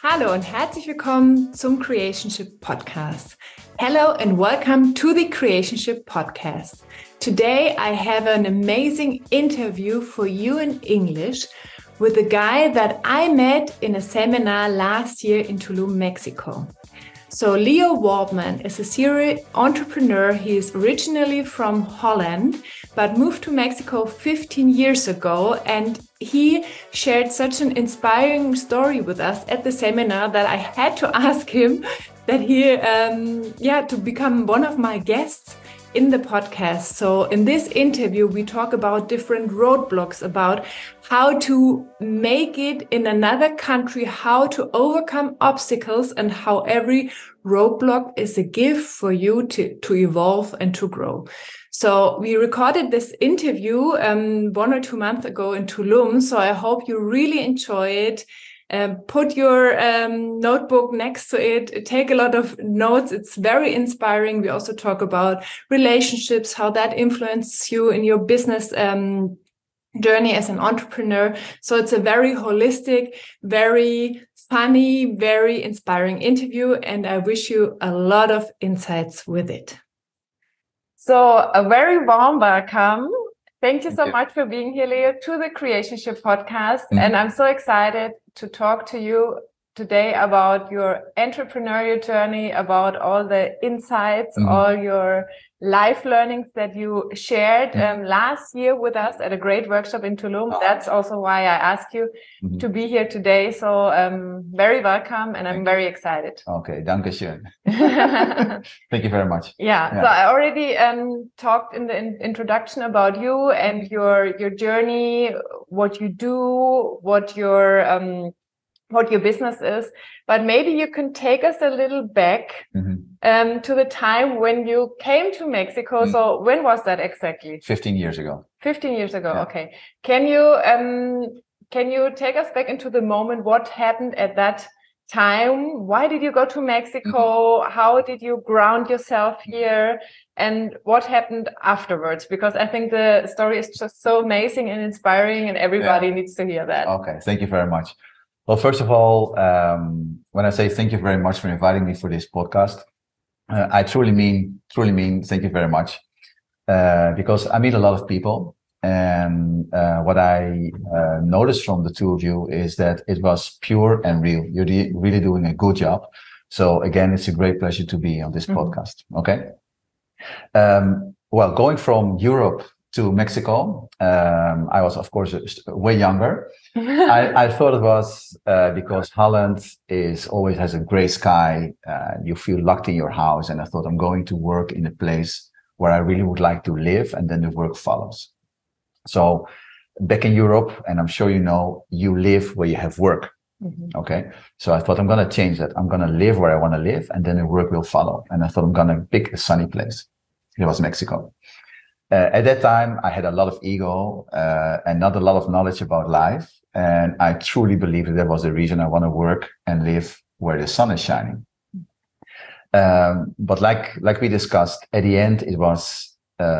Hallo und herzlich willkommen zum Creationship Podcast. Hello and welcome to the Creationship Podcast. Today I have an amazing interview for you in English with a guy that I met in a seminar last year in Tulum, Mexico. So Leo Waldman is a serial entrepreneur. He is originally from Holland, but moved to Mexico 15 years ago. And he shared such an inspiring story with us at the seminar that I had to ask him that to become one of my guests in the podcast. So in this interview, we talk about different roadblocks, about how to make it in another country, how to overcome obstacles, and how every roadblock is a gift for you to evolve and to grow. So we recorded this interview 1 or 2 months ago in Tulum. So I hope you really enjoy it. Put your notebook next to it. Take a lot of notes. It's very inspiring. We also talk about relationships, how that influences you in your business journey as an entrepreneur. So it's a very holistic, very funny, very inspiring interview. And I wish you a lot of insights with it. So a very warm welcome. Thank you so much for being here, Leo, to the Creationship Podcast. And I'm so excited to talk to you today about your entrepreneurial journey, about all the insights, all your life learnings that you shared last year with us at a great workshop in Tulum. That's also why I asked you to be here today. So very welcome, and I'm very excited. Okay, danke schön. Thank you very much. Yeah. So I already talked in the introduction about you and your journey, what you do, what your business is, but maybe you can take us a little back to the time when you came to Mexico. So when was that exactly? 15 years ago. 15 years ago. Yeah. Okay. Can you take us back into the moment? What happened at that time? Why did you go to Mexico? How did you ground yourself here? And what happened afterwards? Because I think the story is just so amazing and inspiring, and everybody needs to hear that. Okay. Thank you very much. Well, first of all, when I say thank you very much for inviting me for this podcast, I truly mean thank you very much, because I meet a lot of people, and what I noticed from the two of you is that it was pure and real. You're really doing a good job. So again, it's a great pleasure to be on this podcast. Okay. Well, going from Europe to Mexico, I was, of course, way younger. I thought it was because Holland always has a gray sky. You feel locked in your house. And I thought, I'm going to work in a place where I really would like to live, and then the work follows. So back in Europe, and I'm sure you know, you live where you have work. Okay. So I thought, I'm going to change that. I'm going to live where I want to live, and then the work will follow. And I thought, I'm going to pick a sunny place. It was Mexico. At that time, I had a lot of ego and not a lot of knowledge about life. And I truly believe that was the reason I want to work and live where the sun is shining. But like we discussed, at the end, it was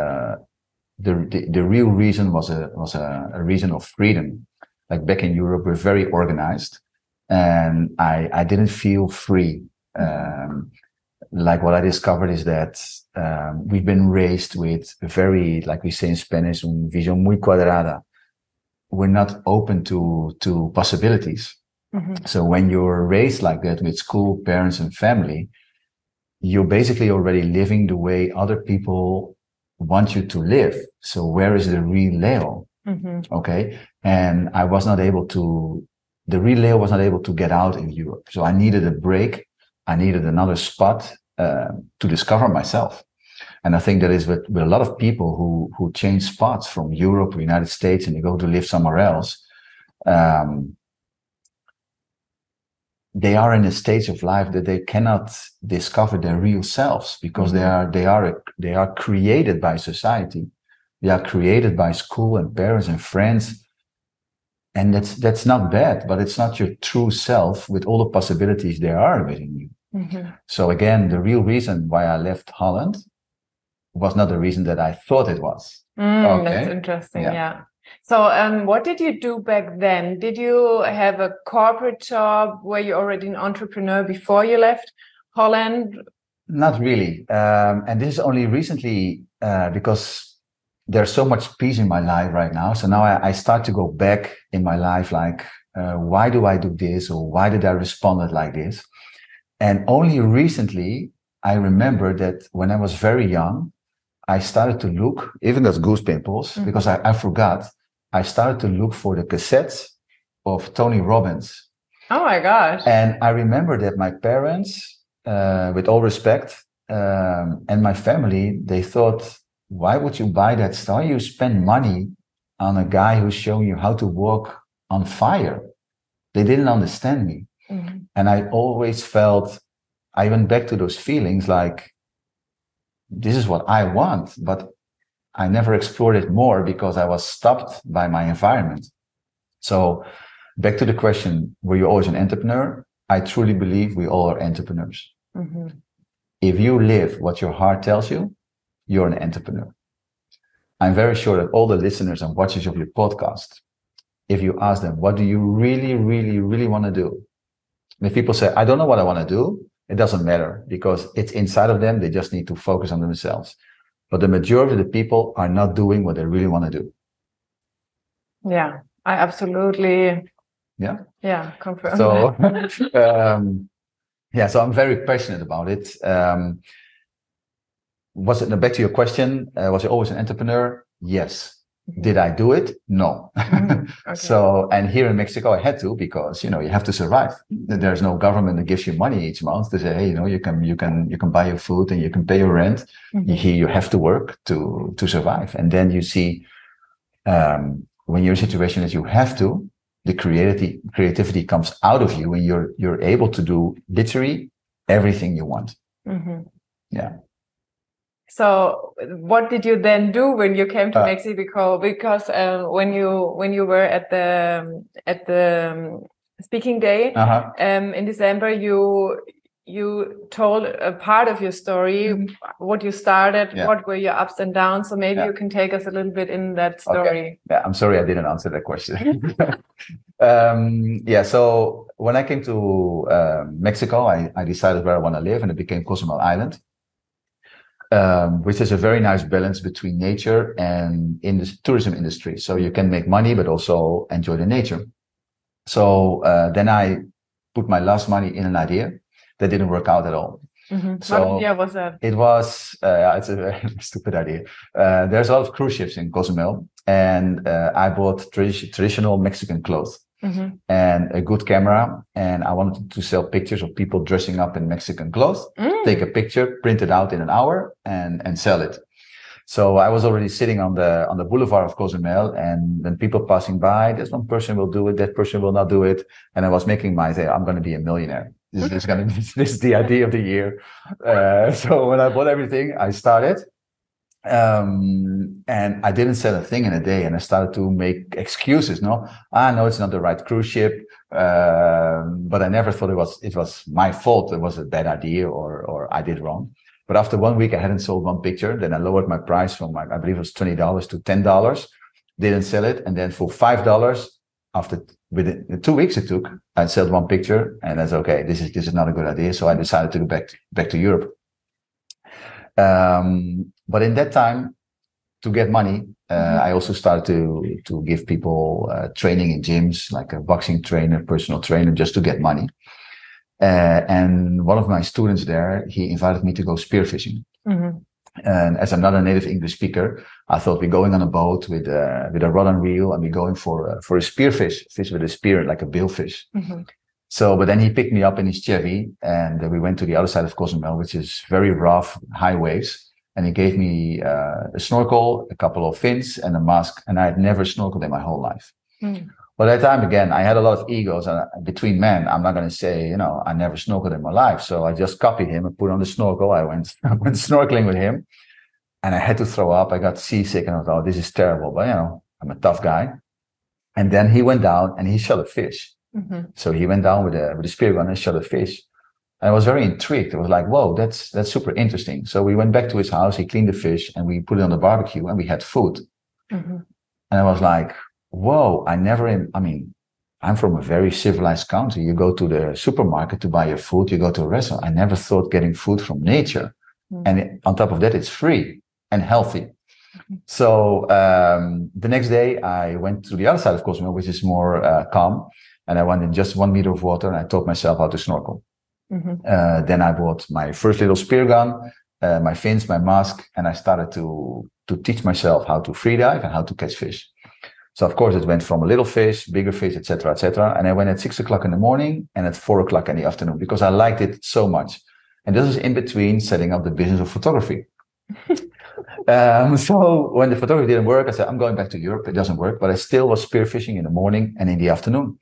the real reason was a reason of freedom. Like back in Europe, we're very organized, and I didn't feel free. Like what I discovered is that we've been raised with very, like we say in Spanish, un visión muy cuadrada. We're not open to possibilities. So when you're raised like that with school, parents, and family, you're basically already living the way other people want you to live. So where is the real Leo? Okay. And the real Leo was not able to get out in Europe. So I needed a break. I needed another spot to discover myself. And I think that is with a lot of people who change spots from Europe or United States and they go to live somewhere else. They are in a stage of life that they cannot discover their real selves, because they are created by society. They are created by school and parents and friends. And that's not bad, but it's not your true self with all the possibilities there are within you. So again, the real reason why I left Holland was not the reason that I thought it was. That's interesting. Yeah. So, what did you do back then? Did you have a corporate job? Were you already an entrepreneur before you left Holland? Not really. And this is only recently because there's so much peace in my life right now. So now I start to go back in my life, like, why do I do this? Or why did I respond like this? And only recently, I remember that when I was very young, I started to look, even got goose pimples, because I forgot. I started to look for the cassettes of Tony Robbins. Oh my gosh. And I remember that my parents, with all respect, and my family, they thought, why would you buy that stuff? You spend money on a guy who's showing you how to walk on fire. They didn't understand me. And I always felt, I went back to those feelings like, this is what I want, but I never explored it more because I was stopped by my environment. So back to the question, were you always an entrepreneur? I truly believe we all are entrepreneurs. If you live what your heart tells you, you're an entrepreneur. I'm very sure that all the listeners and watchers of your podcast, if you ask them, what do you really, really, really want to do? And if people say, I don't know what I want to do, it doesn't matter because it's inside of them. They just need to focus on themselves. But the majority of the people are not doing what they really want to do. Yeah, I absolutely. Yeah, confirm. So, so I'm very passionate about it. Was it back to your question? Was I always an entrepreneur? Yes. Did I do it? No. Okay. So, and here in Mexico, I had to because, you have to survive. There's no government that gives you money each month to say, hey, you can buy your food and you can pay your rent. Here you have to work to survive. And then you see, when you're in a situation that you have to, the creativity comes out of you and you're able to do literally everything you want. Yeah. So what did you then do when you came to Mexico? Because when you were at the speaking day in December, you told a part of your story, what you started, what were your ups and downs. So maybe you can take us a little bit in that story. Okay. Yeah, I'm sorry I didn't answer that question. So when I came to Mexico, I decided where I want to live, and it became Cozumel Island. Which is a very nice balance between nature and in the tourism industry. So you can make money, but also enjoy the nature. So then I put my last money in an idea that didn't work out at all. So what idea was that? It was, it's a very stupid idea. There's a lot of cruise ships in Cozumel, and I bought traditional Mexican clothes. And a good camera, and I wanted to sell pictures of people dressing up in Mexican clothes, take a picture, print it out in an hour, and sell it. So I was already sitting on the boulevard of Cozumel, and then people passing by, this one person will do it, that person will not do it, and I was making I'm going to be a millionaire. This is the idea of the year. So when I bought everything, I started. And I didn't sell a thing in a day, and I started to make excuses. No, it's not the right cruise ship. But I never thought it was my fault. It was a bad idea or I did wrong. But after 1 week, I hadn't sold one picture. Then I lowered my price from I believe it was $20 to $10. Didn't sell it. And then for $5, within 2 weeks it took, I sold one picture, and that's okay. This is not a good idea. So I decided to go back to Europe. But in that time, to get money, I also started to give people training in gyms, like a boxing trainer, personal trainer, just to get money. And one of my students there, he invited me to go spearfishing. And as I'm not a native English speaker, I thought we're going on a boat with a rod and reel, and we're going for a spearfish, fish with a spear, like a billfish. So, but then he picked me up in his Chevy, and we went to the other side of Cozumel, which is very rough, high waves. And he gave me a snorkel, a couple of fins, and a mask. And I had never snorkeled in my whole life. But at that time, again, I had a lot of egos. And between men, I'm not going to say, I never snorkeled in my life. So I just copied him and put on the snorkel. I went snorkeling with him, and I had to throw up. I got seasick, and I thought, this is terrible. But, I'm a tough guy. And then he went down and he shot a fish. So he went down with a spear gun and shot a fish. And I was very intrigued. It was like, whoa, that's super interesting. So we went back to his house. He cleaned the fish, and we put it on the barbecue, and we had food. And I was like, whoa, I'm from a very civilized country. You go to the supermarket to buy your food, you go to a restaurant. I never thought getting food from nature. And on top of that, it's free and healthy. So the next day, I went to the other side of Cozumel, which is more calm. And I went in just 1 meter of water and I taught myself how to snorkel. Then I bought my first little spear gun, my fins, my mask, and I started to teach myself how to free dive and how to catch fish. So of course it went from a little fish, bigger fish, etc., etc. And I went at 6 o'clock in the morning and at 4 o'clock in the afternoon because I liked it so much. And this is in between setting up the business of photography. So when the photography didn't work, I said, I'm going back to Europe. It doesn't work, but I still was spearfishing in the morning and in the afternoon.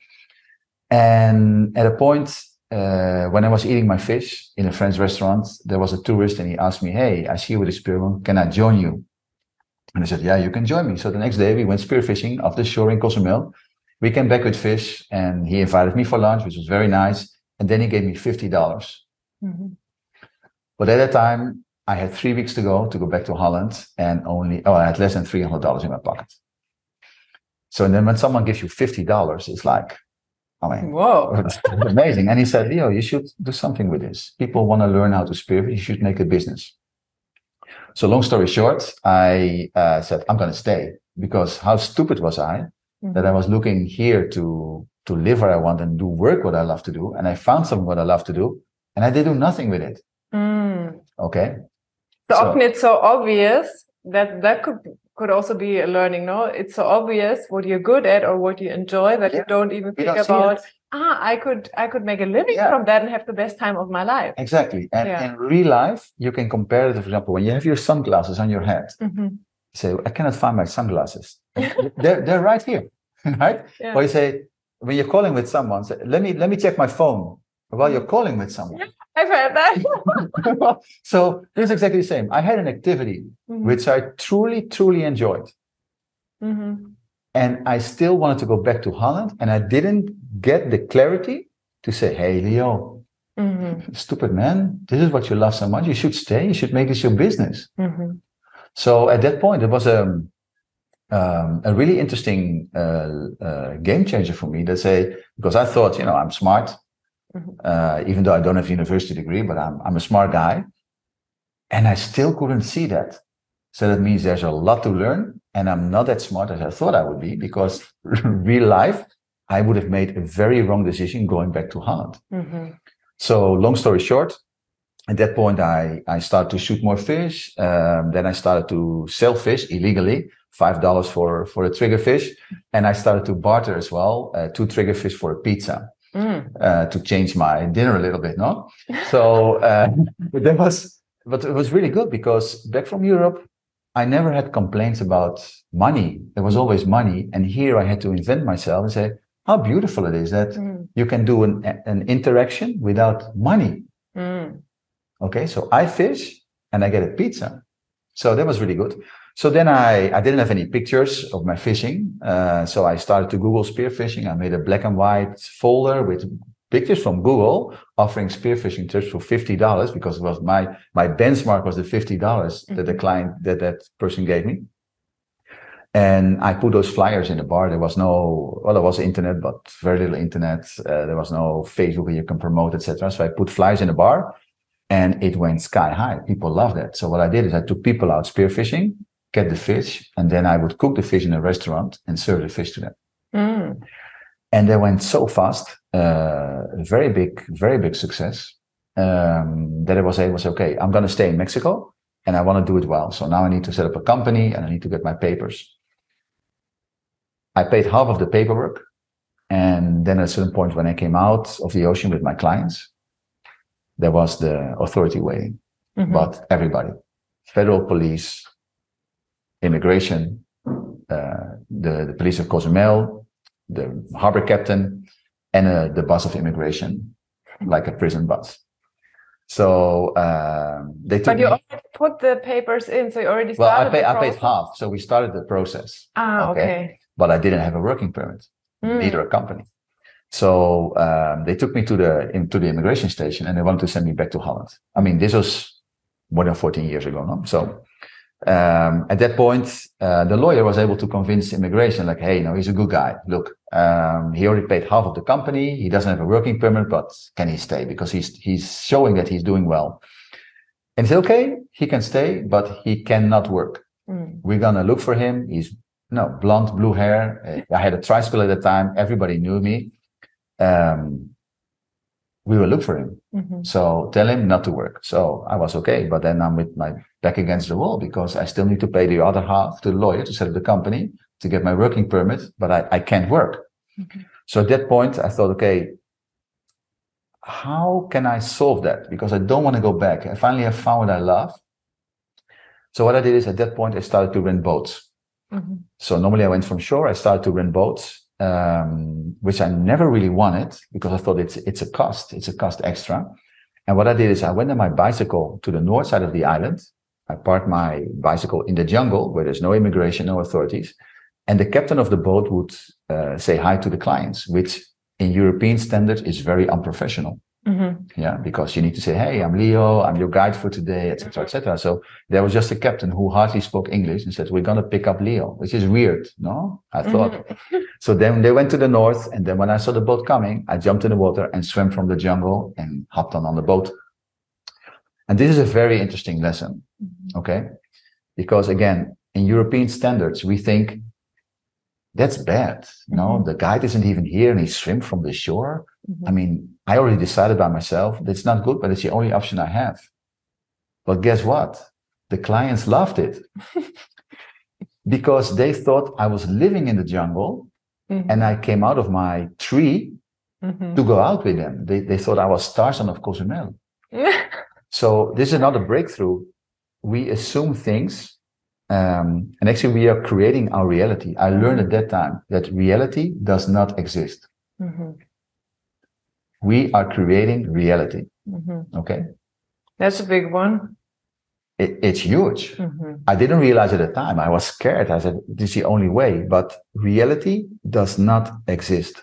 And at a point, when I was eating my fish in a French restaurant, there was a tourist and he asked me, hey, I see you with a speargun. Can I join you? And I said, yeah, you can join me. So the next day we went spearfishing off the shore in Cozumel. We came back with fish and he invited me for lunch, which was very nice. And then he gave me $50. But at that time, I had 3 weeks to go back to Holland and I had less than $300 in my pocket. So then when someone gives you $50, it's like, whoa, it's amazing. And he said, Leo, you should do something with this. People want to learn how to spearfish. You should make a business. So long story short, I said, I'm going to stay because how stupid was I that I was looking here to live where I want and do work what I love to do. And I found something what I love to do and I did do nothing with it. Okay. So often it's so obvious that could also be a learning, no? It's so obvious what you're good at or what you enjoy that you don't even think about, I could make a living from that and have the best time of my life. Exactly. And in real life, you can compare it, for example, when you have your sunglasses on your head, you say, I cannot find my sunglasses. they're right here, right? Yeah. Or you say, when you're calling with someone, say, let me check my phone while you're calling with someone. Yeah, I've heard that. So it's exactly the same. I had an activity which I truly, truly enjoyed. And I still wanted to go back to Holland and I didn't get the clarity to say, hey, Leo, stupid man, this is what you love so much. You should stay. You should make this your business. So at that point, it was a really interesting game changer for me because I thought, I'm smart. Even though I don't have a university degree, but I'm a smart guy. And I still couldn't see that. So that means there's a lot to learn and I'm not that smart as I thought I would be because real life, I would have made a very wrong decision going back to Holland. So long story short, at that point, I started to shoot more fish. Then I started to sell fish illegally, $5 for a triggerfish. And I started to barter as well, 2 triggerfish for a pizza. To change my dinner a little bit, no? So, but it was really good because back from Europe, I never had complaints about money. There was always money. And here I had to invent myself and say, how beautiful it is that you can do an interaction without money. Okay. So I fish and I get a pizza. So that was really good. So then I didn't have any pictures of my fishing. So I started to Google spearfishing. I made a black and white folder with pictures from Google offering spearfishing tips for $50 because it was my benchmark was the $50 that the client, that person gave me. And I put those flyers in the bar. There was there was internet, but very little internet. There was no Facebook where you can promote, etc. So I put flyers in the bar and it went sky high. People loved it. So what I did is I took people out spearfishing, get the fish, and then I would cook the fish in a restaurant and serve the fish to them. And they went so fast, very big success, that I was able to say, okay, I'm going to stay in Mexico and I want to do it well. So now I need to set up a company and I need to get my papers. I paid half of the paperwork. And then at a certain point when I came out of the ocean with my clients, there was the authority waiting, but everybody, federal police, immigration, the police of Cozumel, the harbor captain, and the bus of immigration, like a prison bus. So they took. But you already put the papers in, so you already started. Well, I paid half, so we started the process. Okay. But I didn't have a working permit, neither a company. So they took me to the immigration station, and they wanted to send me back to Holland. I mean, this was more than 14 years ago, no? So At that point, the lawyer was able to convince immigration, like, hey, no, he's a good guy. Look, he already paid half of the company. He doesn't have a working permit, but can he stay? Because he's showing that he's doing well. And he said, okay, he can stay, but he cannot work. We're going to look for him. He's blonde, blue hair. I had a tricycle at the time. Everybody knew me. We will look for him. So tell him not to work. So I was okay. But then I'm with my back against the wall because I still need to pay the other half to the lawyer to set up the company to get my working permit, but I can't work. So at that point, I thought, okay, how can I solve that? Because I don't want to go back. I finally have found what I love. So what I did is at that point, I started to rent boats. So normally I went from shore. I started to rent boats, which I never really wanted because I thought it's a cost. It's a cost extra. And what I did is I went on my bicycle to the north side of the island. I parked my bicycle in the jungle where there's no immigration, no authorities. And the captain of the boat would say hi to the clients, which in European standards is very unprofessional. Yeah, because you need to say, hey, I'm Leo, I'm your guide for today, etc., etc. So there was just a captain who hardly spoke English and said, we're going to pick up Leo, which is weird, no? I thought. So then they went to the north, and then when I saw the boat coming, I jumped in the water and swam from the jungle and hopped on the boat. And this is a very interesting lesson, okay? Because again, in European standards, we think that's bad. No, the guide isn't even here and he swam from the shore. I mean, I already decided by myself that's not good, but it's the only option I have. But guess what? The clients loved it because they thought I was living in the jungle and I came out of my tree to go out with them. They thought I was Tarzan of Cozumel. So this is another breakthrough. We assume things, and actually we are creating our reality. I learned at that time that reality does not exist. We are creating reality. Okay. That's a big one. It's huge. I didn't realize at the time. I was scared. I said, this is the only way. But reality does not exist.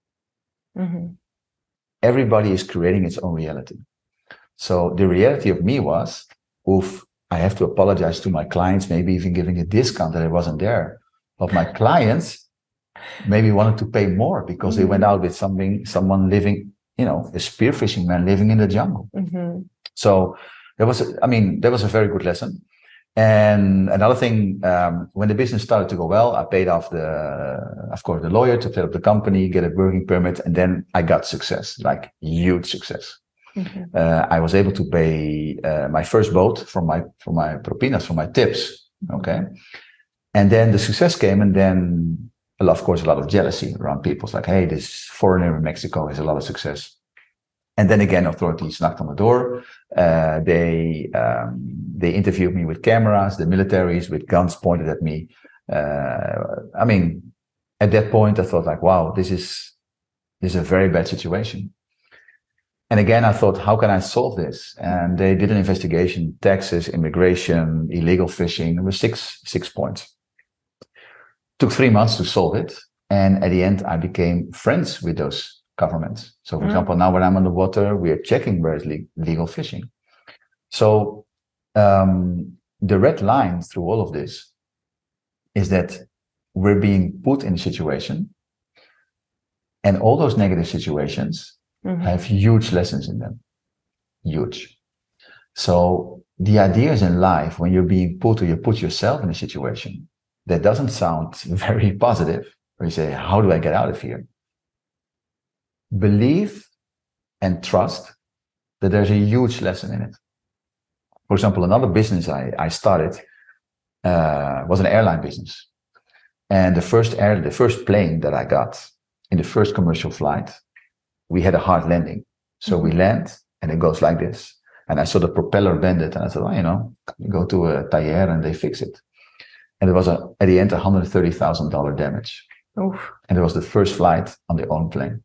Everybody is creating its own reality. So the reality of me was, oof, I have to apologize to my clients, maybe even giving a discount that I wasn't there. But my clients maybe wanted to pay more because they went out with someone living, a spearfishing man living in the jungle. So that was a very good lesson. And another thing, when the business started to go well, I paid off the lawyer to set up the company, get a working permit, and then I got success, like huge success. I was able to pay my first boat from my propinas, from my tips. Okay. And then the success came, and then, of course, a lot of jealousy around people. It's like, hey, this foreigner in Mexico has a lot of success. And then again, authorities knocked on the door. They interviewed me with cameras, the militaries with guns pointed at me. At that point, I thought like, wow, this is a very bad situation. And again, I thought, how can I solve this? And they did an investigation, taxes, immigration, illegal fishing. There were six points. Took 3 months to solve it. And at the end, I became friends with those governments. So for example, now when I'm on the water, we are checking where is legal fishing. So the red line through all of this is that we're being put in a situation, and all those negative situations have huge lessons in them. Huge. So the idea is in life, when you're being put or you put yourself in a situation that doesn't sound very positive, or you say, how do I get out of here? Believe and trust that there's a huge lesson in it. For example, another business I started was an airline business. And the first plane that I got in the first commercial flight, we had a hard landing. So we land and it goes like this. And I saw the propeller bended and I thought, you go to a taller and they fix it. And it was at the end, $130,000 damage. Oof. And it was the first flight on their own plane.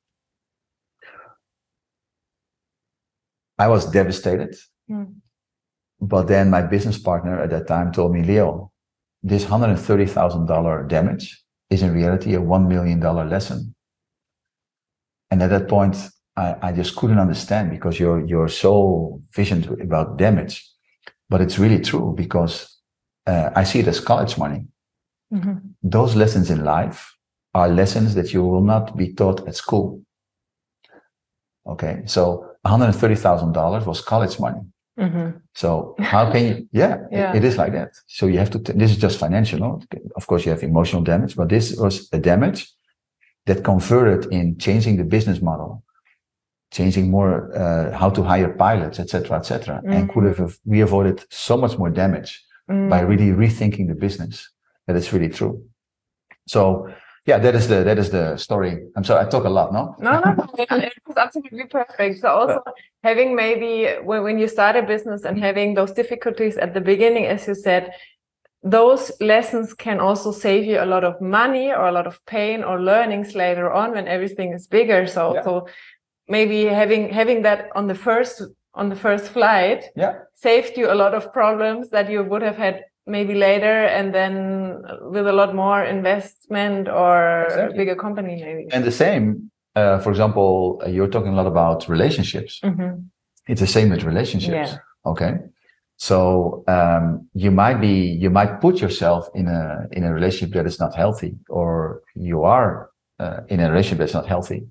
I was devastated. But then my business partner at that time told me, Leo, this $130,000 damage is in reality a $1 million lesson. And at that point, I just couldn't understand, because you're so visioned about damage. But it's really true, because I see it as college money. Mm-hmm. Those lessons in life are lessons that you will not be taught at school. Okay, so $130,000 was college money. Mm-hmm. So how can you? Yeah, it is like that. So you have to. This is just financial. No? Of course, you have emotional damage, but this was a damage that converted in changing the business model, changing more how to hire pilots, etc., etc., and could have we avoided so much more damage by really rethinking the business. That is really true. So yeah, that is the story. I'm sorry, I talk a lot, no? No, it was absolutely perfect. So also having maybe when you start a business and having those difficulties at the beginning, as you said, those lessons can also save you a lot of money or a lot of pain or learnings later on when everything is bigger. So maybe having that on the first flight saved you a lot of problems that you would have had maybe later, and then with a lot more investment or a bigger company maybe. And the same, for example, you're talking a lot about relationships. Mm-hmm. It's the same with relationships. Okay. So you might put yourself in a relationship that is not healthy, or you are in a relationship that's not healthy.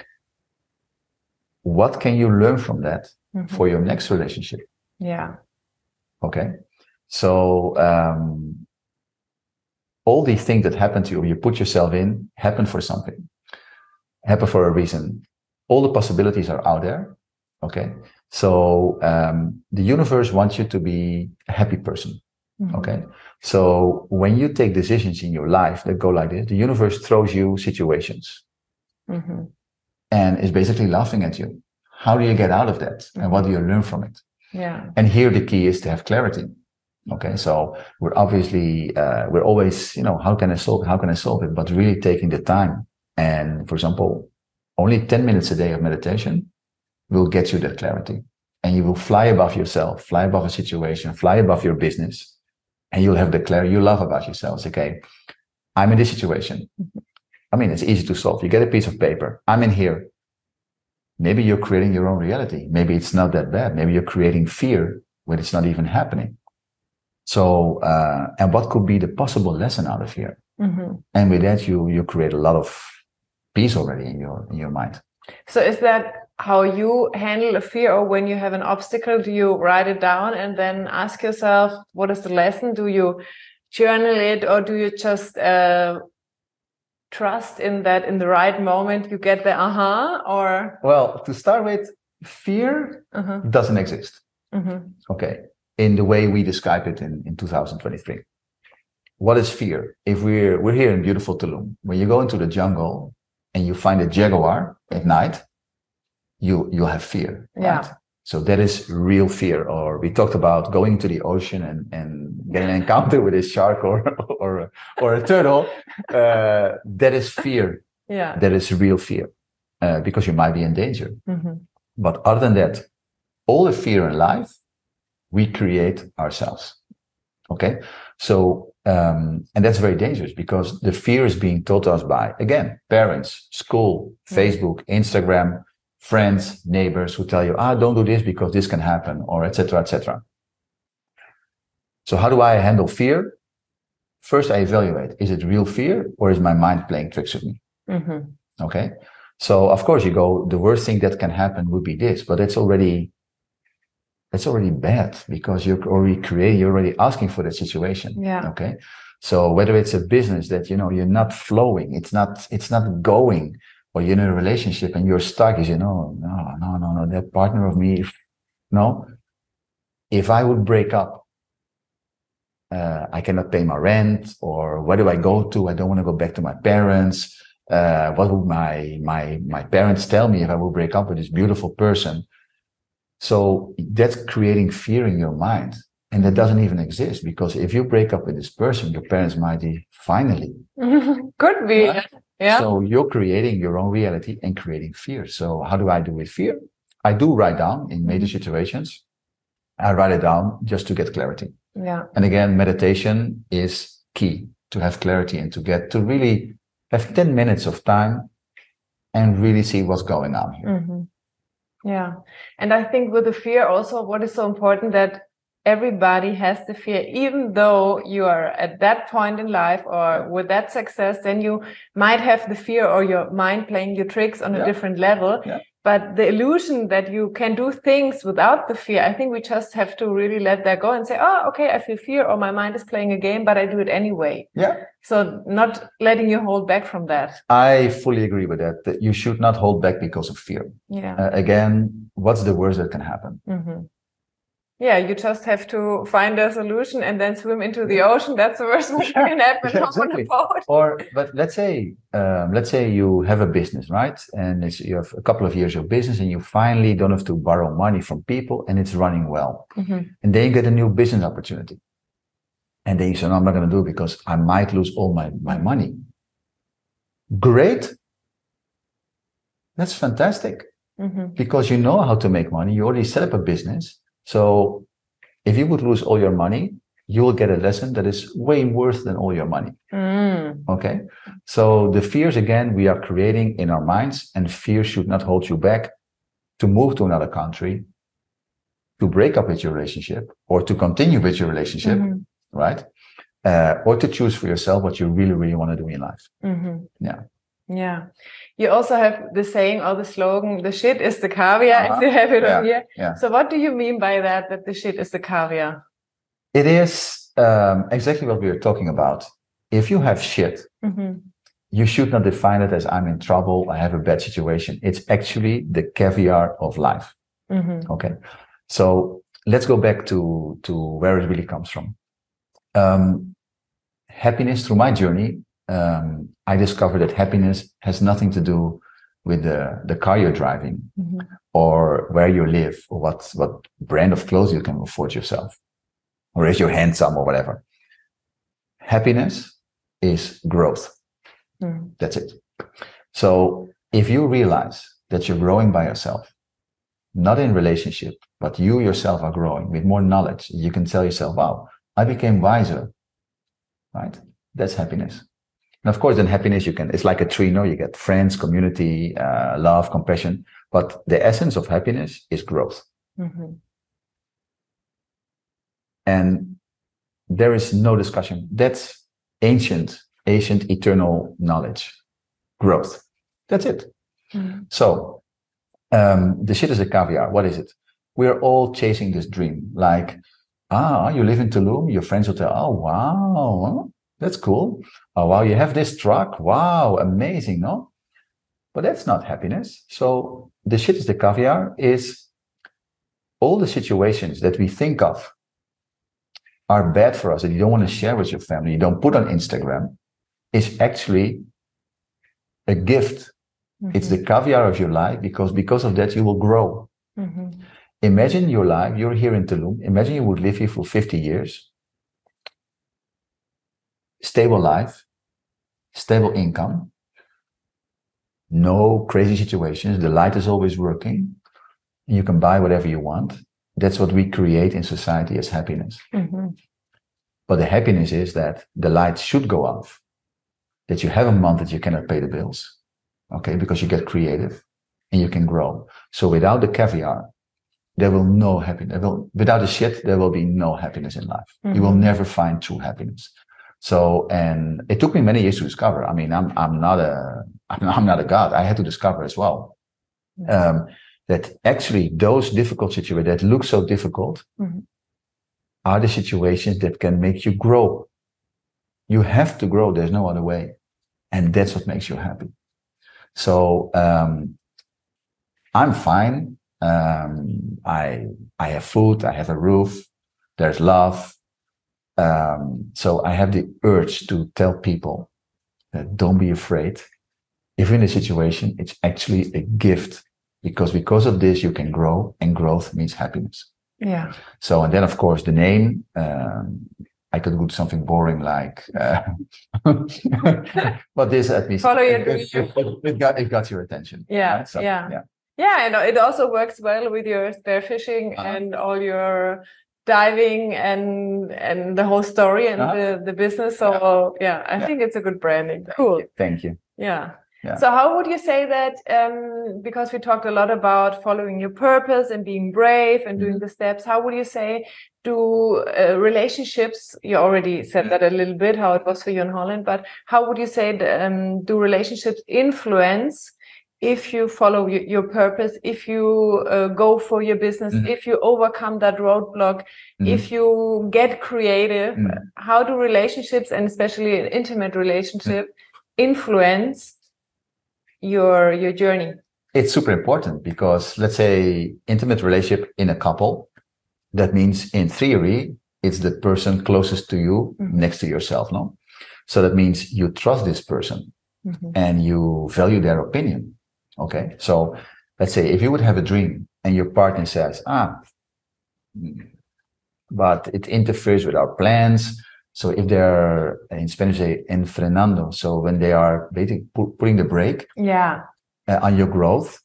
What can you learn from that for your next relationship? Yeah. Okay. So all these things that happen to you put yourself in, happen for something, happen for a reason. All the possibilities are out there. Okay. So the universe wants you to be a happy person. Mm-hmm. Okay. So when you take decisions in your life that go like this, the universe throws you situations and is basically laughing at you. How do you get out of that? And what do you learn from it? Yeah. And here the key is to have clarity. Okay. So we're obviously, we're always, how can I solve it? But really taking the time. And for example, only 10 minutes a day of meditation will get you that clarity, and you will fly above yourself, fly above a situation, fly above your business, and you'll have the clarity you love about yourself. It's okay. I'm in this situation. I mean, it's easy to solve. You get a piece of paper. I'm in here. Maybe you're creating your own reality. Maybe it's not that bad. Maybe you're creating fear when it's not even happening. So, and what could be the possible lesson out of here? Mm-hmm. And with that, you create a lot of peace already in your mind. So is that how you handle a fear, or when you have an obstacle, do you write it down and then ask yourself, what is the lesson? Do you journal it, or do you just trust in that in the right moment you get the or? Well, to start with, fear doesn't exist. Mm-hmm. Okay. In the way we describe it in 2023. What is fear? If we're here in beautiful Tulum, when you go into the jungle and you find a jaguar at night, you have fear, right? So that is real fear. Or we talked about going to the ocean and getting an encounter with a shark or a turtle. That is fear. Yeah. That is real fear, because you might be in danger. Mm-hmm. But other than that, all the fear in life, we create ourselves. Okay. So, and that's very dangerous, because the fear is being taught to us by, again, parents, school, Facebook, Instagram, friends, neighbors who tell you, don't do this because this can happen, or etc., etc. So how do I handle fear? First, I evaluate, is it real fear, or is my mind playing tricks with me? Mm-hmm. Okay. So of course you go, the worst thing that can happen would be this, but it's already bad, because you're already asking for that situation. Yeah. Okay. So whether it's a business that, you're not flowing, it's not going, or you're in a relationship and you're stuck, no, that partner of me, if I would break up, I cannot pay my rent, or where do I go to? I don't want to go back to my parents. What would my parents tell me if I would break up with this beautiful person? So that's creating fear in your mind. And that doesn't even exist, because if you break up with this person, your parents might be finally. Could be. Right? Yeah. So you're creating your own reality and creating fear. So how do I do with fear? I do write down in major situations. I write it down just to get clarity. Yeah. And again, meditation is key to have clarity and to really have 10 minutes of time and really see what's going on here. Mm-hmm. Yeah. And I think with the fear also, what is so important, that everybody has the fear, even though you are at that point in life or with that success, then you might have the fear or your mind playing you tricks on a different level. Yeah. But the illusion that you can do things without the fear, I think we just have to really let that go and say, oh, okay, I feel fear or my mind is playing a game, but I do it anyway. Yeah. So not letting you hold back from that. I fully agree with that you should not hold back because of fear. Yeah. Again, what's the worst that can happen? Mm-hmm. Yeah, you just have to find a solution and then swim into the ocean. That's the worst thing that can happen. Yeah, exactly. But let's say you have a business, right? And you have a couple of years of business, and you finally don't have to borrow money from people, and it's running well. Mm-hmm. And then you get a new business opportunity, and then you say, "No, I'm not going to do it because I might lose all my money." Great, that's fantastic, because you know how to make money. You already set up a business. So if you would lose all your money, you will get a lesson that is way worse than all your money. Okay. So the fears, again, we are creating in our minds, and fear should not hold you back to move to another country, to break up with your relationship, or to continue with your relationship, right? Or to choose for yourself what you really, really want to do in life. Yeah. Yeah. You also have the saying or the slogan, the shit is the caviar, if you have it on here. Yeah. So what do you mean by that the shit is the caviar? It is exactly what we were talking about. If you have shit, you should not define it as I'm in trouble, I have a bad situation. It's actually the caviar of life. Okay. So let's go back to where it really comes from. Happiness, through my journey, I discovered that happiness has nothing to do with the car you're driving, or where you live, or what brand of clothes you can afford yourself, or if you're handsome or whatever. Happiness is growth. That's it. So if you realize that you're growing by yourself, not in relationship, but you yourself are growing with more knowledge, you can tell yourself, wow, I became wiser, right? That's happiness. And of course, then happiness, it's like a tree, you get friends, community, love, compassion. But the essence of happiness is growth. And there is no discussion. That's ancient, eternal knowledge. Growth. That's it. So, the shit is a caviar. What is it? We're all chasing this dream. Like, you live in Tulum, your friends will tell, oh, wow, that's cool. Oh, wow, you have this truck. Wow, amazing, no? But that's not happiness. So the shit is the caviar is all the situations that we think of are bad for us, that you don't want to share with your family, you don't put on Instagram, is actually a gift. It's the caviar of your life, because of that you will grow. Imagine your life, you're here in Tulum. Imagine you would live here for 50 years. Stable life, stable income, no crazy situations. The light is always working. You can buy whatever you want. That's what we create in society as happiness. But the happiness is that the light should go off, that you have a month that you cannot pay the bills, okay, because you get creative and you can grow. So without the caviar, there will no happiness. Without the shit, there will be no happiness in life. You will never find true happiness. So, and it took me many years to discover. I mean, I'm not a god. I had to discover as well, that actually those difficult situations that look so difficult are the situations that can make you grow. You have to grow. There's no other way. And that's what makes you happy. So, I'm fine. I have food. I have a roof. There's love. So I have the urge to tell people that don't be afraid. If you're in a situation, it's actually a gift, because of this you can grow, and growth means happiness. Yeah. So, and then of course the name, I could do something boring like, but this at least follow your it got your attention. Yeah. Right? So, yeah. And it also works well with your spearfishing and all your diving and the whole story and the business. So I think it's a good branding. Cool. Thank you. Yeah. Yeah. So how would you say that, because we talked a lot about following your purpose and being brave and doing the steps, how would you say do relationships, you already said that a little bit, how it was for you in Holland, but how would you say do relationships influence if you follow your purpose, if you go for your business, if you overcome that roadblock, if you get creative, how do relationships, and especially an intimate relationship, influence your journey? It's super important because, let's say, intimate relationship in a couple, that means in theory, it's the person closest to you next to yourself, no? So that means you trust this person and you value their opinion. Okay. So let's say if you would have a dream and your partner says, but it interferes with our plans. So if they're, in Spanish, say enfrenando, so when they are basically putting the brake on your growth,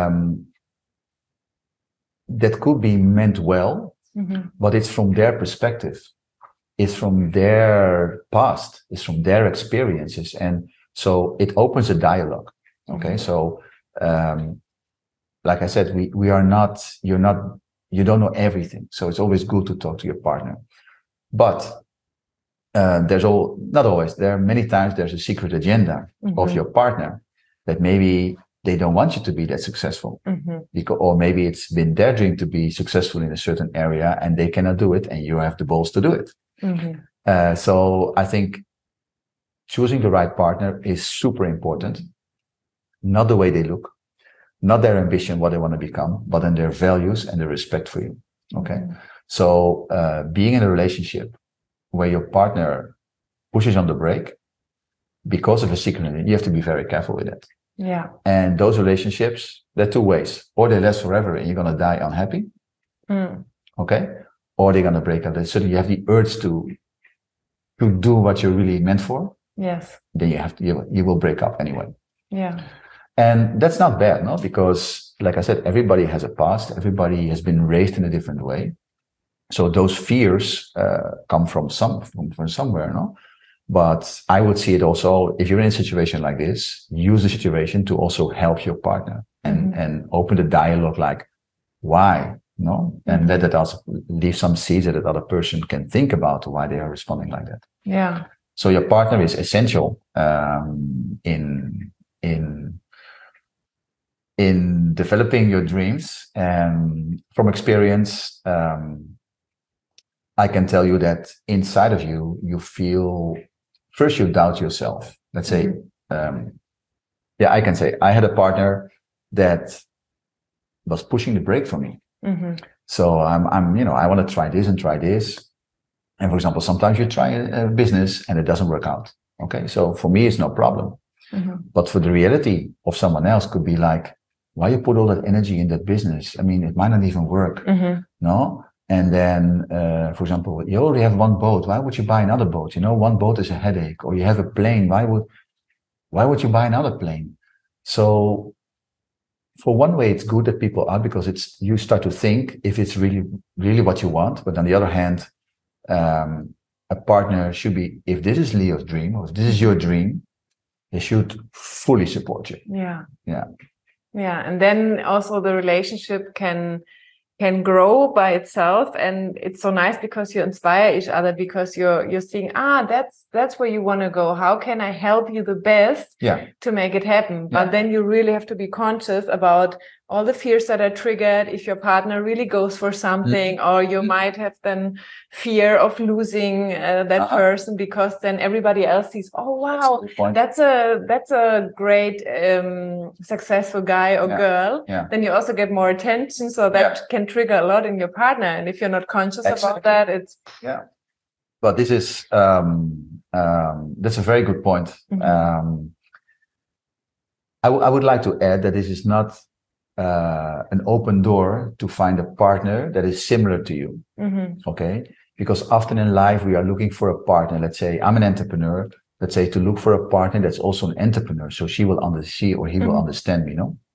that could be meant well, but it's from their perspective. It's from their past. It's from their experiences. And so it opens a dialogue. Okay. So, like I said, we are not, you don't know everything. So it's always good to talk to your partner. But not always, there are many times there's a secret agenda of your partner that maybe they don't want you to be that successful, or maybe it's been their dream to be successful in a certain area and they cannot do it and you have the balls to do it. So I think choosing the right partner is super important. Not the way they look, not their ambition, what they want to become, but in their values and their respect for you. Okay. So being in a relationship where your partner pushes on the brake because of a secret, you have to be very careful with that. Yeah. And those relationships, there are two ways. Or they last forever and you're going to die unhappy. Okay. Or they're going to break up. So you have the urge to do what you're really meant for. Yes. Then you will break up anyway. Yeah. And that's not bad, no? Because, like I said, everybody has a past. Everybody has been raised in a different way. So those fears come from somewhere, no? But I would see it also, if you're in a situation like this, use the situation to also help your partner and open the dialogue, like, why, no? And let that also leave some seeds that other person can think about why they are responding like that. Yeah. So your partner is essential in developing your dreams. And from experience, I can tell you that inside of you, you feel, first you doubt yourself. Let's say, I can say I had a partner that was pushing the brake for me. So I want to try this and try this. And for example, sometimes you try a business and it doesn't work out. Okay. So for me, it's no problem. But for the reality of someone else could be like, why you put all that energy in that business? I mean, it might not even work. No. And then, for example, you already have one boat. Why would you buy another boat? You know, one boat is a headache. Or you have a plane. Why would you buy another plane? So for one way, it's good that people are, because you start to think if it's really, really what you want. But on the other hand, a partner should be, if this is Leo's dream, or if this is your dream, they should fully support you. Yeah. And then also the relationship can grow by itself, and it's so nice because you inspire each other, because you're seeing, that's where you want to go. How can I help you the best to make it happen? But then you really have to be conscious about all the fears that are triggered if your partner really goes for something, or you might have then fear of losing that person, because then everybody else sees, oh wow, that's a great successful guy or girl. Then you also get more attention, so that can trigger a lot in your partner. And if you're not conscious about that, it's But this is that's a very good point. I would like to add that this is not an open door to find a partner that is similar to you. Okay. Because often in life, we are looking for a partner. Let's say I'm an entrepreneur. Let's say to look for a partner that's also an entrepreneur. So she or he will understand me, no?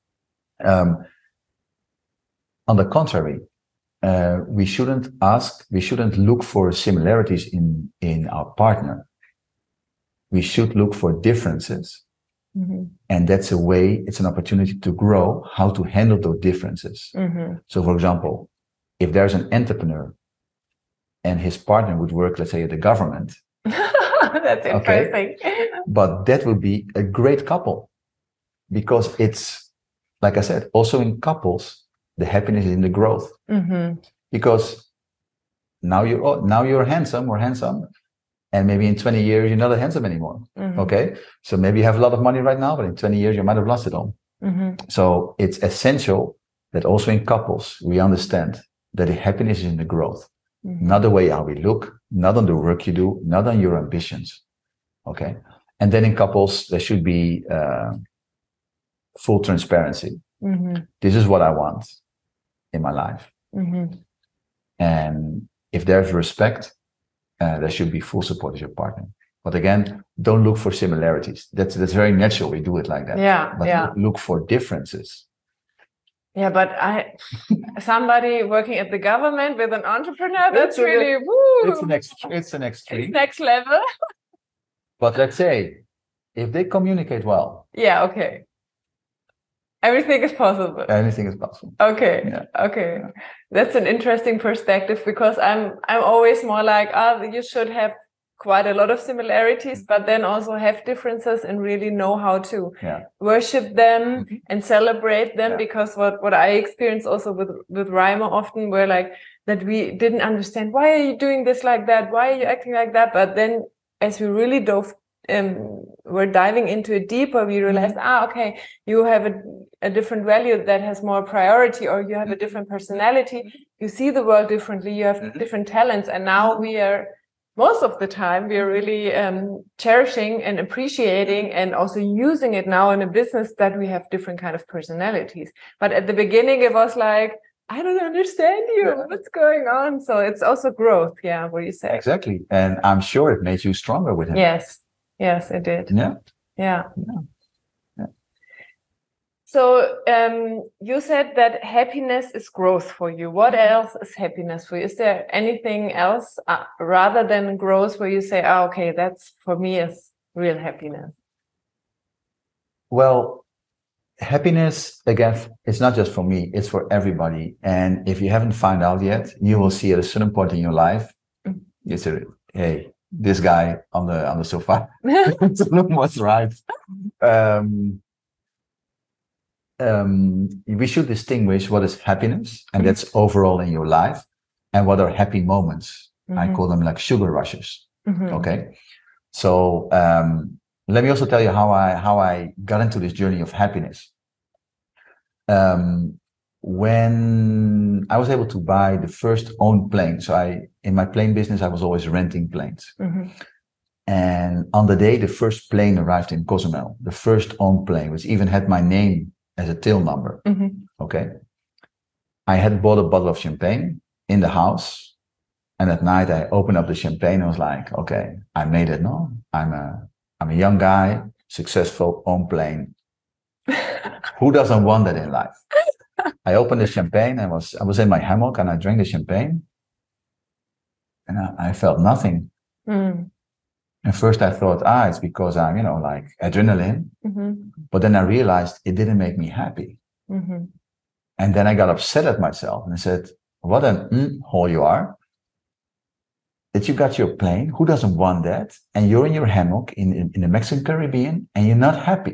On the contrary, we shouldn't look for similarities in our partner. We should look for differences And that's a way, it's an opportunity to grow how to handle those differences. So for example, if there's an entrepreneur and his partner would work, let's say, at the government. That's interesting. Okay, but that would be a great couple, because it's, like I said, also in couples, the happiness is in the growth. Because now you're handsome or handsome, and maybe in 20 years, you're not handsome anymore. Okay. So maybe you have a lot of money right now, but in 20 years, you might have lost it all. So it's essential that also in couples, we understand that the happiness is in the growth, not the way how we look, not on the work you do, not on your ambitions. Okay. And then in couples, there should be full transparency. This is what I want in my life. And if there's respect, there should be full support of your partner. But again, don't look for similarities. That's very natural. We do it like that. But look for differences. Yeah, but somebody working at the government with an entrepreneur, that's really woo. It's an extreme. It's next level. But let's say if they communicate well. Yeah, okay. Everything is possible. Anything is possible. Okay. Yeah. Okay. That's an interesting perspective, because I'm always more like, you should have quite a lot of similarities, but then also have differences and really know how to worship them and celebrate them. Because what I experience also with Reimer often were like that we didn't understand, why are you doing this like that? Why are you acting like that? But then as we really we're diving into it deeper, we realized, okay, you have a different value that has more priority, or you have a different personality, you see the world differently, you have different talents, and now most of the time we are really cherishing and appreciating and also using it now in a business that we have different kind of personalities. But at the beginning it was like, I don't understand you. What's going on? So it's also growth. Yeah, what you say. Exactly. And I'm sure it made you stronger with him. Yes, it did. Yeah. So you said that happiness is growth for you. What else is happiness for you? Is there anything else rather than growth where you say, okay, that's for me is real happiness? Well, happiness, again, it's not just for me, it's for everybody. And if you haven't found out yet, you will see at a certain point in your life, you say, hey, this guy on the sofa was right. We should distinguish what is happiness, and that's overall in your life, and what are happy moments. I call them like sugar rushes. Okay. So let me also tell you how I got into this journey of happiness. When I was able to buy the first owned plane, so in my plane business, I was always renting planes. And on the day the first plane arrived in Cozumel, the first owned plane, which even had my name as a tail number. Okay. I had bought a bottle of champagne in the house. And at night I opened up the champagne. I was like, okay, I made it. No, I'm a young guy, successful, own plane. Who doesn't want that in life? I opened the champagne. I was in my hammock and I drank the champagne. And I felt nothing. And first I thought, it's because I'm, like adrenaline. But then I realized it didn't make me happy. And then I got upset at myself and I said, what an hole you are. That you got your plane. Who doesn't want that? And you're in your hammock in the Mexican Caribbean and you're not happy.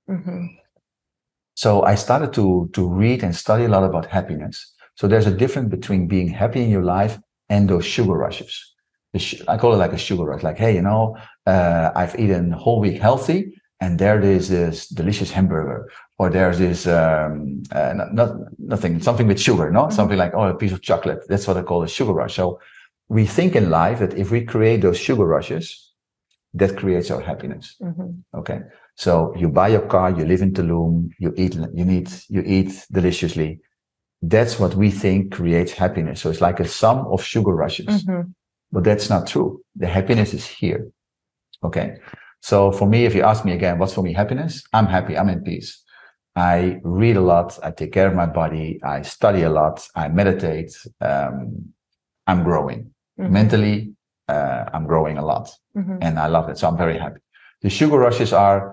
So I started to read and study a lot about happiness. So there's a difference between being happy in your life and those sugar rushes. I call it like a sugar rush. Like, hey, I've eaten whole week healthy, and there is this delicious hamburger, or there's this something with sugar, something like a piece of chocolate. That's what I call a sugar rush. So we think in life that if we create those sugar rushes, that creates our happiness. Okay. So you buy your car, you live in Tulum, you eat deliciously. That's what we think creates happiness. So it's like a sum of sugar rushes. But that's not true. The happiness is here. Okay. So for me, if you ask me again, what's for me happiness? I'm happy. I'm in peace. I read a lot. I take care of my body. I study a lot. I meditate. I'm growing. Mentally, I'm growing a lot. And I love it. So I'm very happy. The sugar rushes are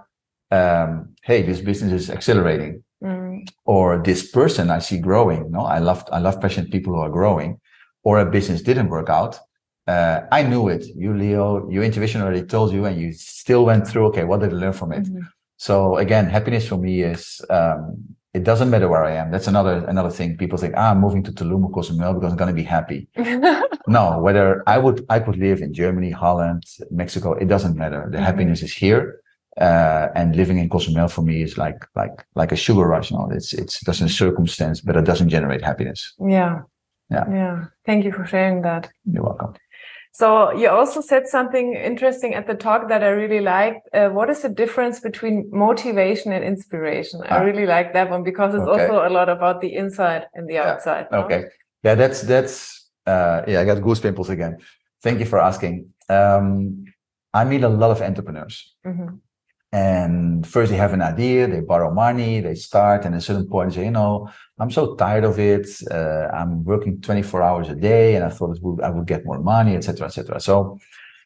hey, this business is accelerating, or this person I see growing. No, I love passionate people who are growing, or a business didn't work out. I knew it. You, Leo, your intuition already told you, and you still went through, okay, what did I learn from it? So again, happiness for me is, it doesn't matter where I am. That's another thing. People think, I'm moving to Tulum or Cozumel because I'm going to be happy. No, whether I could live in Germany, Holland, Mexico, it doesn't matter. The happiness is here. And living in Cozumel for me is like a sugar rush. No, it's just a circumstance, but it doesn't generate happiness. Yeah. Yeah. Thank you for sharing that. You're welcome. So you also said something interesting at the talk that I really liked. What is the difference between motivation and inspiration? I really like that one because it's also a lot about the inside and the outside. No? Okay. Yeah, that's I got goose pimples again. Thank you for asking. I meet a lot of entrepreneurs. And first they have an idea, they borrow money, they start, and at a certain point they say, I'm so tired of it. I'm working 24 hours a day, and I thought I would get more money, etc., etc. So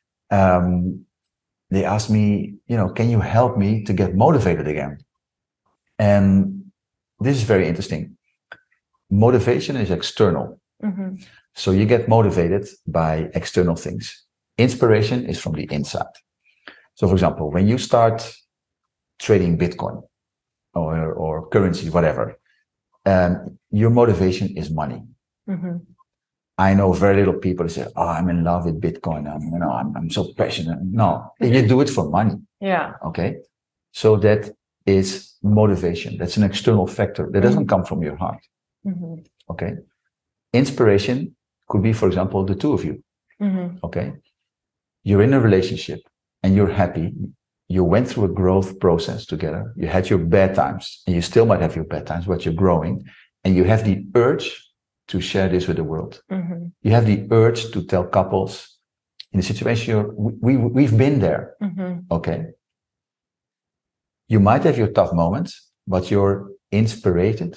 they asked me, can you help me to get motivated again? And this is very interesting. Motivation is external. So you get motivated by external things. Inspiration is from the inside. So, for example, when you start trading Bitcoin or currency, whatever, your motivation is money. I know very little people who say, I'm in love with Bitcoin. I'm so passionate. No, you do it for money. Yeah. Okay. So that is motivation. That's an external factor that doesn't come from your heart. Okay. Inspiration could be, for example, the two of you. Okay. You're in a relationship and you're happy. You went through a growth process together. You had your bad times, and you still might have your bad times, but you're growing, and you have the urge to share this with the world. You have the urge to tell couples in the situation we've been there. Okay. You might have your tough moments, but you're inspired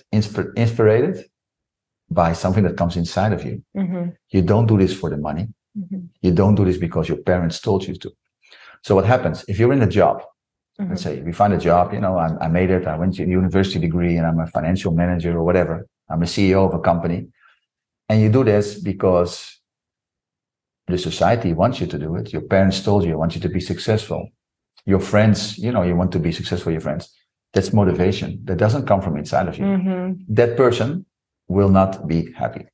by something that comes inside of you. You don't do this for the money. You don't do this because your parents told you to. So what happens if you're in a job? Let's say we find a job, I made it. I went to a university degree and I'm a financial manager or whatever. I'm a CEO of a company. And you do this because the society wants you to do it. Your parents told you, I want you to be successful. Your friends, you want to be successful, your friends. That's motivation. That doesn't come from inside of you. That person will not be happy.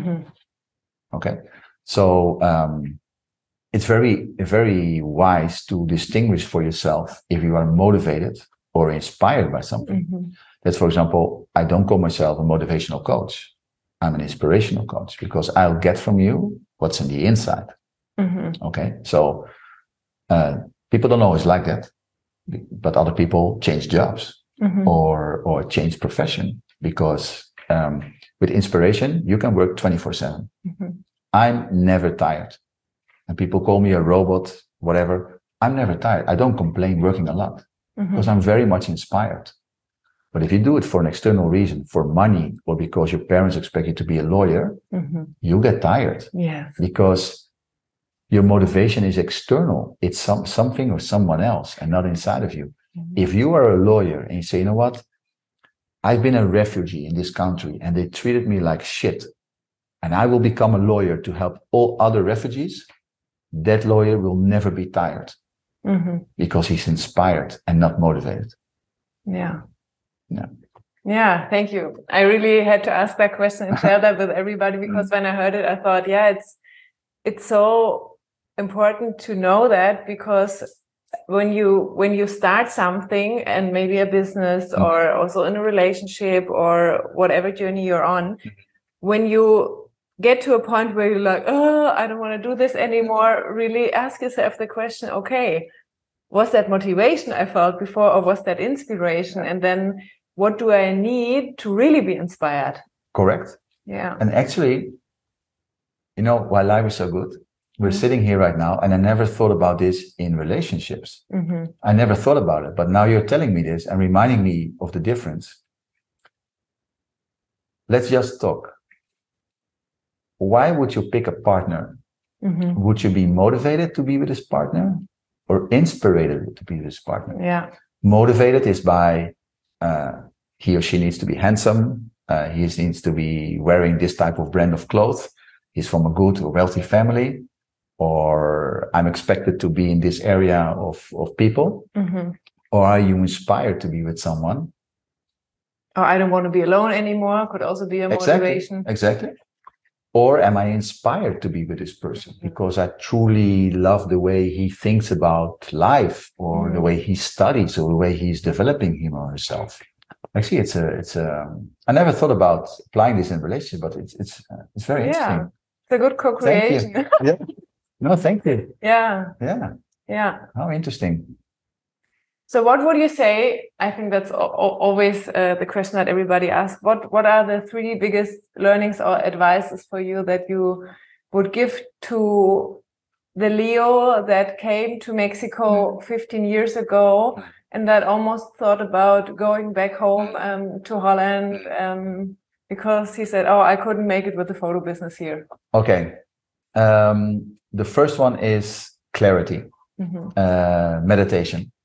Okay. So, it's very, very wise to distinguish for yourself if you are motivated or inspired by something. That's, for example, I don't call myself a motivational coach. I'm an inspirational coach because I'll get from you what's in the inside. Okay. So, people don't always like that, but other people change jobs or change profession because, with inspiration, you can work 24/7. I'm never tired. And people call me a robot, whatever. I'm never tired. I don't complain working a lot because I'm very much inspired. But if you do it for an external reason, for money, or because your parents expect you to be a lawyer, you get tired. Because your motivation is external. It's something or someone else and not inside of you. If you are a lawyer and you say, you know what? I've been a refugee in this country and they treated me like shit. And I will become a lawyer to help all other refugees. That lawyer will never be tired because he's inspired and not motivated. Yeah. Thank you. I really had to ask that question and share that with everybody because when I heard it, I thought, it's so important to know that because when you start something and maybe a business or also in a relationship or whatever journey you're on, when you get to a point where you're like, I don't want to do this anymore, really ask yourself the question, okay, was that motivation I felt before or was that inspiration? And then what do I need to really be inspired? Correct. Yeah. And actually, why life is so good, we're sitting here right now and I never thought about this in relationships. I never thought about it, but now you're telling me this and reminding me of the difference. Let's just talk. Why would you pick a partner? Would you be motivated to be with this partner or inspired to be with this partner? Yeah. Motivated is by he or she needs to be handsome. He needs to be wearing this type of brand of clothes. He's from a good or wealthy family, or I'm expected to be in this area of people. Mm-hmm. Or are you inspired to be with someone? Or I don't want to be alone anymore could also be a motivation. Exactly. Or am I inspired to be with this person because I truly love the way he thinks about life, or the way he studies, or the way he's developing him or herself? Actually, I never thought about applying this in relationship, but it's very interesting. It's a good co-creation. Thank you. Yeah. No, thank you. Yeah. How interesting. So what would you say? I think that's always the question that everybody asks. What are the 3 biggest learnings or advices for you that you would give to the Leo that came to Mexico 15 years ago and that almost thought about going back home to Holland because he said, oh, I couldn't make it with the photo business here? Okay. The first one is clarity, meditation.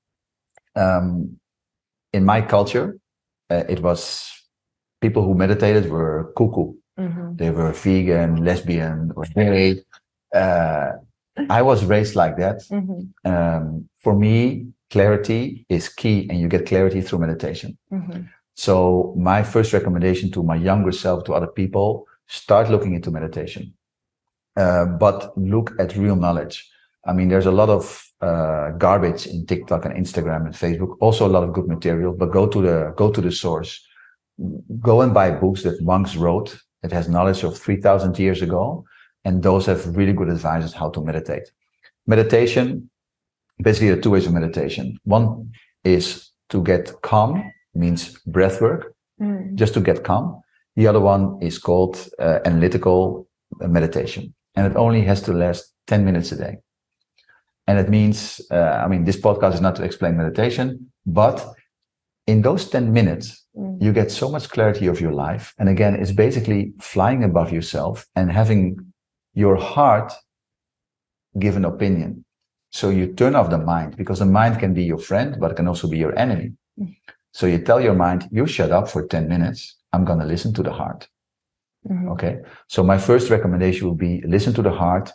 In my culture, it was people who meditated were cuckoo. They were vegan, lesbian, or gay. I was raised like that. For me, clarity is key, and you get clarity through meditation. So my first recommendation to my younger self, to other people, start looking into meditation, but look at real knowledge. I mean, there's a lot of garbage in TikTok and Instagram and Facebook, also a lot of good material, but go to the source. Go and buy books that monks wrote that has knowledge of 3,000 years ago, and those have really good advice how to meditate. Meditation, basically there are 2 ways of meditation. One is to get calm, means breath work, just to get calm. The other one is called analytical meditation, and it only has to last 10 minutes a day. And it means, this podcast is not to explain meditation, but in those 10 minutes, you get so much clarity of your life. And again, it's basically flying above yourself and having your heart give an opinion. So you turn off the mind, because the mind can be your friend, but it can also be your enemy. So you tell your mind, you shut up for 10 minutes. I'm going to listen to the heart. Okay. So my first recommendation will be listen to the heart,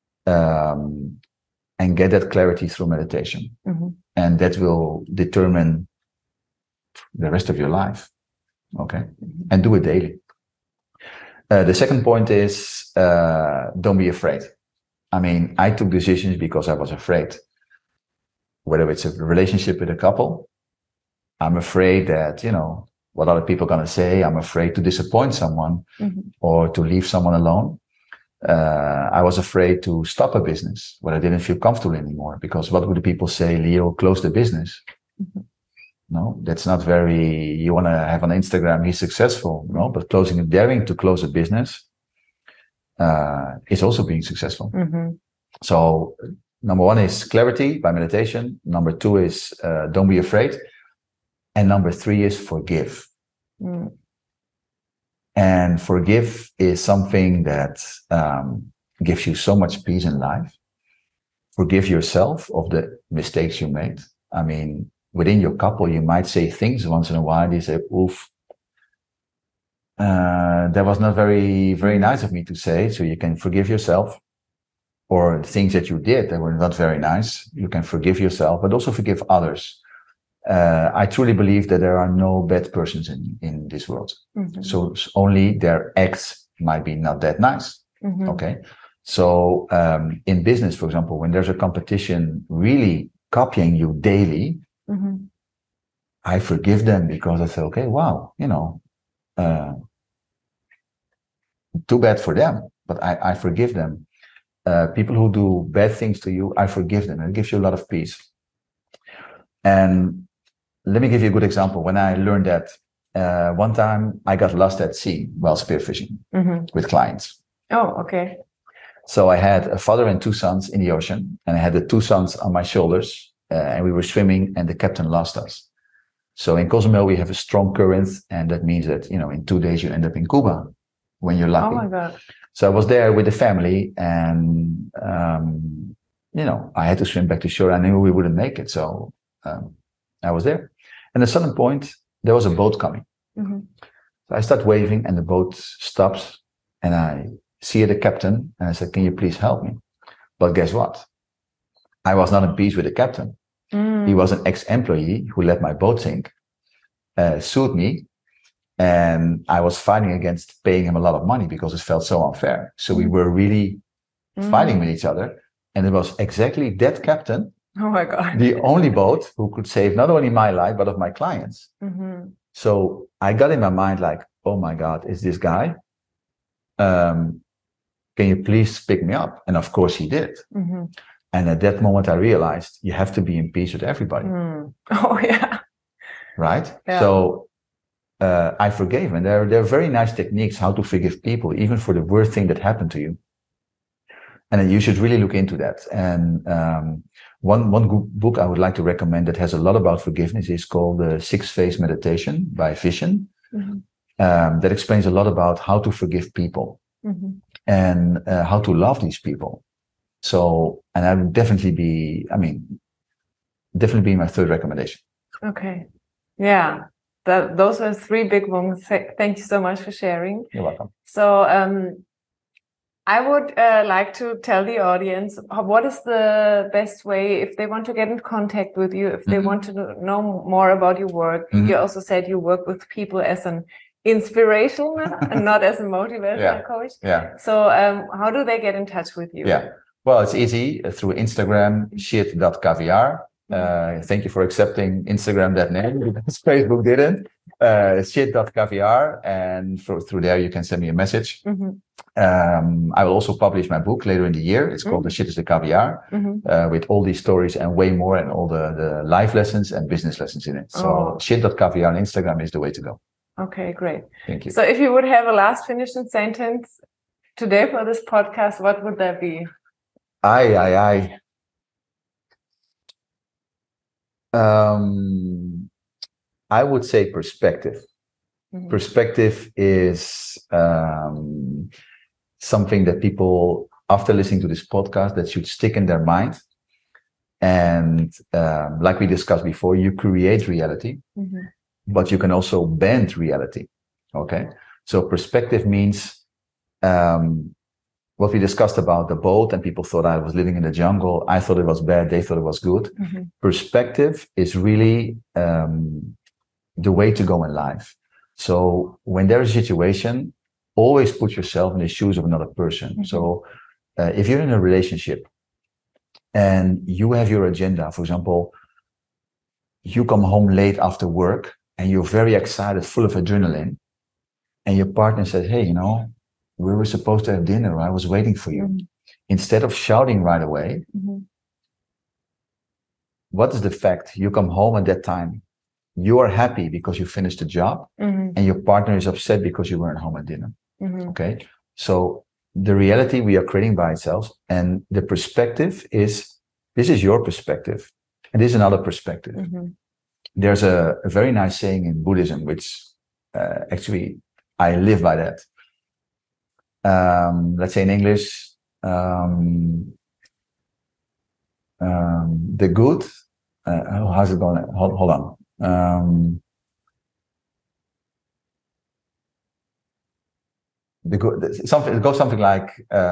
and get that clarity through meditation. And that will determine the rest of your life. Okay. And do it daily. The second point is, don't be afraid. I mean, I took decisions because I was afraid. Whether it's a relationship with a couple, I'm afraid that, what other people are going to say. I'm afraid to disappoint someone or to leave someone alone. I was afraid to stop a business when I didn't feel comfortable anymore, because what would the people say? Leo, close the business. No, that's not very, you want to have on Instagram, he's successful, no, but daring to close a business is also being successful. So number 1 is clarity by meditation. Number 2 is don't be afraid. And number 3 is forgive. And forgive is something that gives you so much peace in life. Forgive yourself of the mistakes you made. I mean, within your couple, you might say things once in a while. You say, oof, that was not very, very nice of me to say. So you can forgive yourself. Or things that you did that were not very nice. You can forgive yourself, but also forgive others. I truly believe that there are no bad persons in this world. So only their acts might be not that nice. Okay. So in business, for example, when there's a competition really copying you daily, I forgive them, because I say, okay, wow, too bad for them, but I forgive them. People who do bad things to you, I forgive them. It gives you a lot of peace. And let me give you a good example. When I learned that, one time I got lost at sea while spearfishing with clients. Oh, okay. So I had a father and 2 sons in the ocean, and I had the 2 sons on my shoulders, and we were swimming, and the captain lost us. So in Cozumel, we have a strong current, and that means that, in 2 days you end up in Cuba when you're lucky. Oh my God. So I was there with the family, and, I had to swim back to shore. I knew we wouldn't make it. So I was there. And at a certain point, there was a boat coming. Mm-hmm. So I start waving and the boat stops and I see the captain and I said, can you please help me? But guess what? I was not in peace with the captain. He was an ex-employee who let my boat sink, sued me, and I was fighting against paying him a lot of money because it felt so unfair. So we were really fighting with each other. And it was exactly that captain, oh my God, the only boat who could save not only my life, but of my clients. Mm-hmm. So I got in my mind like, oh my God, is this guy? Can you please pick me up? And of course he did. Mm-hmm. And at that moment I realized you have to be in peace with everybody. Oh yeah. Right? Yeah. So I forgave. And there are very nice techniques how to forgive people, even for the worst thing that happened to you. And you should really look into that. And one good book I would like to recommend that has a lot about forgiveness is called the 6-Phase Meditation by Vishen. Mm-hmm. That explains a lot about how to forgive people and how to love these people. So, and I would definitely be my third recommendation. Okay. Yeah. Those are 3 big ones. Thank you so much for sharing. You're welcome. So, I would like to tell the audience what is the best way if they want to get in contact with you, if they want to know more about your work. You also said you work with people as an inspirational and not as a motivational coach. Yeah. So how do they get in touch with you? Yeah. Well, it's easy through Instagram, shit.caviar. Thank you for accepting Instagram that name because Facebook didn't. Shit.caviar, and through there you can send me a message. I will also publish my book later in the year. It's called The Shit is the Caviar, with all these stories and way more, and all the life lessons and business lessons in it. So shit.caviar on Instagram is the way to go. Okay, great. Thank you. So if you would have a last finishing sentence today for this podcast, what would that be? I would say perspective. Perspective is something that people, after listening to this podcast, that should stick in their mind. And like we discussed before, you create reality, but you can also bend reality. Okay. So perspective means what we discussed about the boat, and people thought I was living in the jungle. I thought it was bad. They thought it was good. Perspective is really the way to go in life. So when there is a situation, always put yourself in the shoes of another person. So if you're in a relationship and you have your agenda, for example, you come home late after work and you're very excited, full of adrenaline, and your partner says, hey, we were supposed to have dinner. I was waiting for you. Instead of shouting right away, what is the fact? You come home at that time. You are happy because you finished the job, and your partner is upset because you weren't home at dinner. Okay. So the reality we are creating by ourselves, and the perspective is, this is your perspective, and this is another perspective. There's a very nice saying in Buddhism, which actually I live by that. Let's say in English, the good, how's it going? Hold on. The good, it goes something like,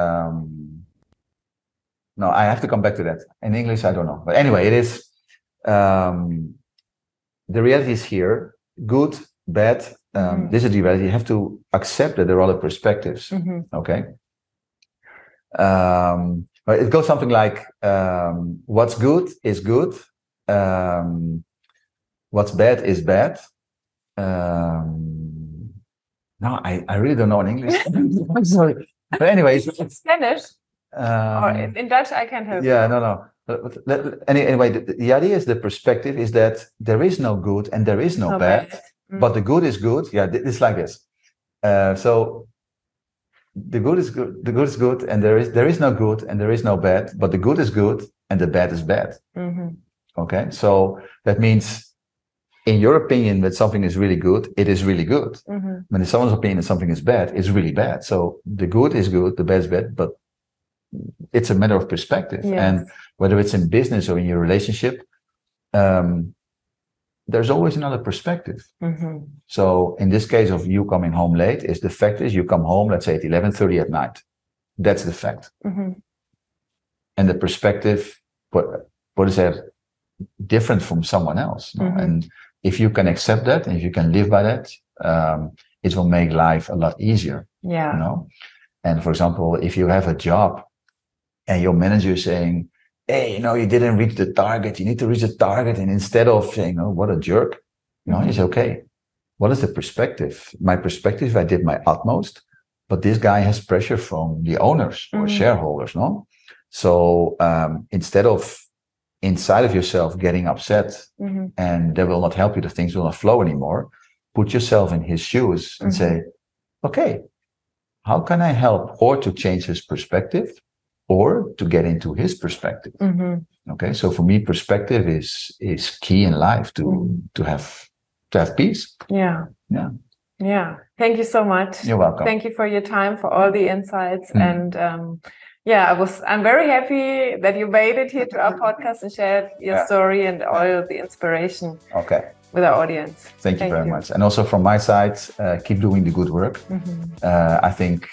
no, I have to come back to that. In English, I don't know. But anyway, it is, the reality is here, good, bad. This is the reality. You have to accept that there are other perspectives. Okay. But it goes something like, what's good is good. What's bad is bad. No, I really don't know in English. I'm sorry. But anyways. It's Spanish. Or in Dutch, I can't help. Yeah, no. Anyway, the idea is, the perspective is that there is no good and there is no bad. But the good is good. Yeah, it's like this. So the good is good. The good is good, and there is no good and there is no bad. But the good is good and the bad is bad. Okay, so that means, in your opinion, that something is really good, it is really good. When in someone's opinion that something is bad, it's really bad. So the good is good, the bad is bad, but it's a matter of perspective. And whether it's in business or in your relationship, there's always another perspective. Mm-hmm. So in this case of you coming home late, is the fact is you come home, let's say at 11:30 at night. That's the fact. Mm-hmm. And the perspective, what is that different from someone else? Mm-hmm. And if you can accept that, and if you can live by that, it will make life a lot easier. Yeah. You know? And for example, if you have a job and your manager is saying, hey, you know, you didn't reach the target, you need to reach the target. And instead of saying, oh, what a jerk, you know, you say, okay, what is the perspective? My perspective, I did my utmost, but this guy has pressure from the owners or shareholders, no? So instead of inside of yourself getting upset and that will not help you, the things will not flow anymore, put yourself in his shoes and say, okay, how can I help or to change his perspective or to get into his perspective? Okay, so for me, perspective is key in life to have peace. Yeah. Thank you so much. You're welcome. Thank you for your time, for all the insights, and I'm very happy that you made it here to our podcast and shared your story and all the inspiration. Okay. With our audience. Thank you very much. And also from my side, keep doing the good work. I think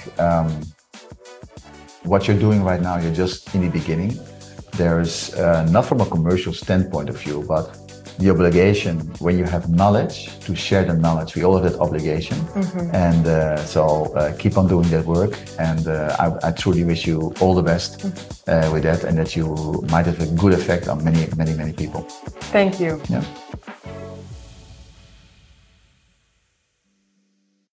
what you're doing right now, you're just in the beginning. There's not from a commercial standpoint of view, but the obligation when you have knowledge to share the knowledge. We all have that obligation. And so keep on doing that work. And I truly wish you all the best with that, and that you might have a good effect on many, many, many people. Thank you. Yeah.